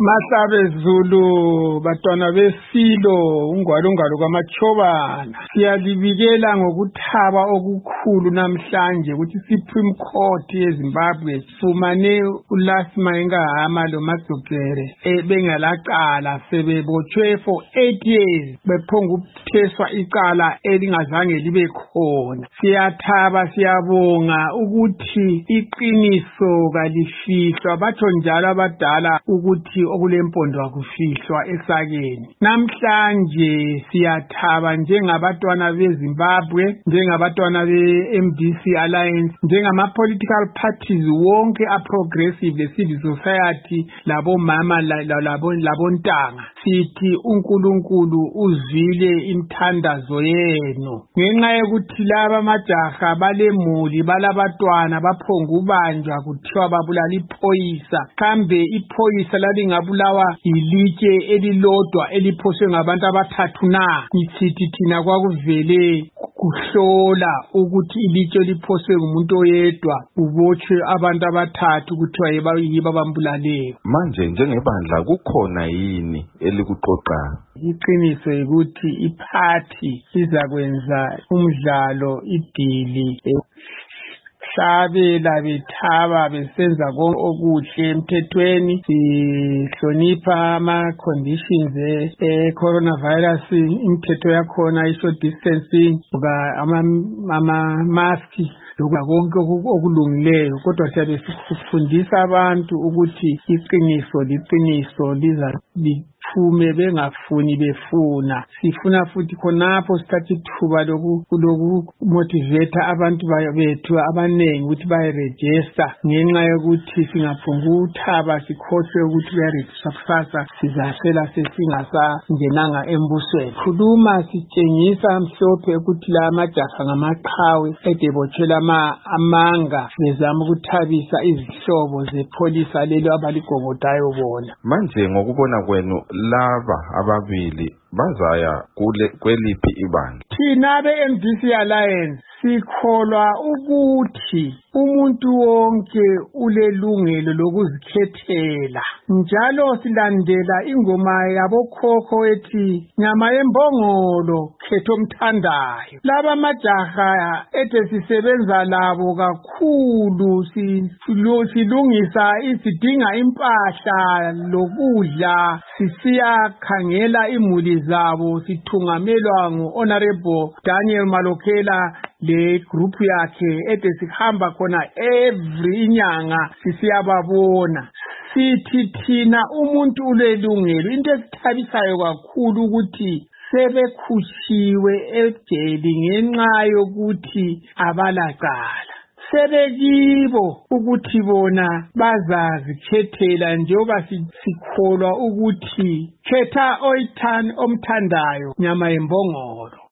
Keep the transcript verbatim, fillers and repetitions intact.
Mahlabe Zulu batwana besilo ungwalo ungalo kwamachobana siyalibikela ngokuthaba okukhulu namhlanje ukuthi Supreme Court yeZimbabwe sifumane uLast Mahingahama lo Madzokere ebengalaqala sebebotshwe for eight years bephonga ukutheswa icala elingazange libe khona. Siyathaba siyabonga ukuthi iqiniso kalifihlwa batsho njalo abadala ukuthi okulempondo akufihlwa esakeni. Namhlanje siyathaba njengabatwana beZimbabwe, njengabatwana be-M D C Alliance, njengama political parties wonke a progressive le civil society labomama labo labontanga. Sithi uNkulunkulu uzwile imthandazo yenu. Ngenxa yokuthi laba amajaha balemuli balabatwana baphonga ubanjwa kuthiwa babulala iphoyisa. Kambe iphoyisa lalingabulawa ilitshe elilodwa eliphoswe ngabantu abathathu na? Sithi thina kwakuvele kuhlola ukuthi ilitshe liphoswe ngumuntu oyedwa ubotshwe abantu abathathu kuthiwa yibo abambulaleyo. Manje njengebandla kukhona yini elikuqoqayo? Iqiniso ukuthi iphathi izakwenza umdlalo idili hlabela bethaba besenza konke okuhle emthethweni. Sihlonipha ama conditions e coronavirus, imithetho yakhona i-social distancing, ama ama mask konke okulungileyo, kodwa siyabe sifundisa abantu ukuthi iqiniso liqiniso liza phume bengafuni befuna. Sifuna futhi khonapho sithatha ithuba loku motivate abantu bethu abanengi ukuthi bayeregister, ngenxa yokuthi singaphunga uthaba sikhohlwe ukuthi bayeregister kusasa sizahlela sesingasangenanga embusweni. Khuluma sitshengisa mhlophe ukuthi la amajaha ngamaqhawe edebotshela amanga bezama ukuthabisa izihlobo zepolisa lelo abaligobodayo bona. Manje ngokubona kwenu laba ababili bazaya kule kweliphi ibandla? Thina be-M D C Alliance sikholwa ukuthi umuntu wonke ulelungelo lokuzikhethela, njalo silandela ingoma yabokhokho ethi nyama yembongolo khetho mthandayo. Laba majaha ethe sisebenza labo kakhulu, silungisa isidinga impahla lokudla, sisiya khangela imuli zabo, sithungamelwa ngu-Honorable Daniel Malokela le group yakhe ede sihamba khona every inyanga sisiyababona. Sithi thina umuntu ulelungelo. Into esithabisayo kakhulu ukuthi sebekhushiwe ejele ngenxa yokuthi abalaqala. Sebekibo ukuthi bona bazazikhethela njengoba sikholwa ukuthi khetha oyithani omthandayo nyama yembongolo.